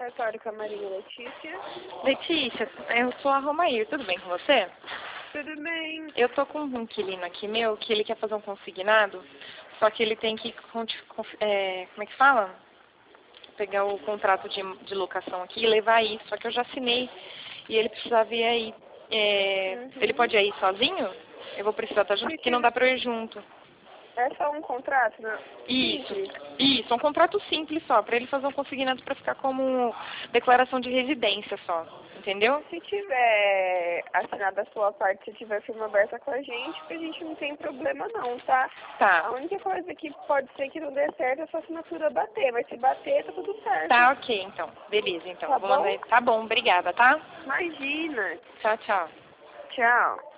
cartório com a Maria Letícia. Letícia, eu sou a Romair, tudo bem com você? Tudo bem. Eu tô com um inquilino aqui meu, que ele quer fazer um consignado, só que ele tem que, como é que fala? Pegar o contrato de locação aqui e levar aí, só que eu já assinei e ele precisava ir aí. Ele pode ir aí sozinho? Eu vou precisar estar junto, porque não dá pra eu ir junto. É só um contrato, não? Isso, um contrato simples só, pra ele fazer um consignado pra ficar como declaração de residência só, entendeu? Se tiver assinado a sua parte, se tiver firma aberta com a gente não tem problema não, tá? Tá. A única coisa que pode ser que não dê certo é a sua assinatura bater, mas se bater, tá tudo certo. Tá, ok, então. Beleza, então. Tá Vou bom? mandar... Tá bom, obrigada, tá? Imagina. Tchau, tchau. Tchau.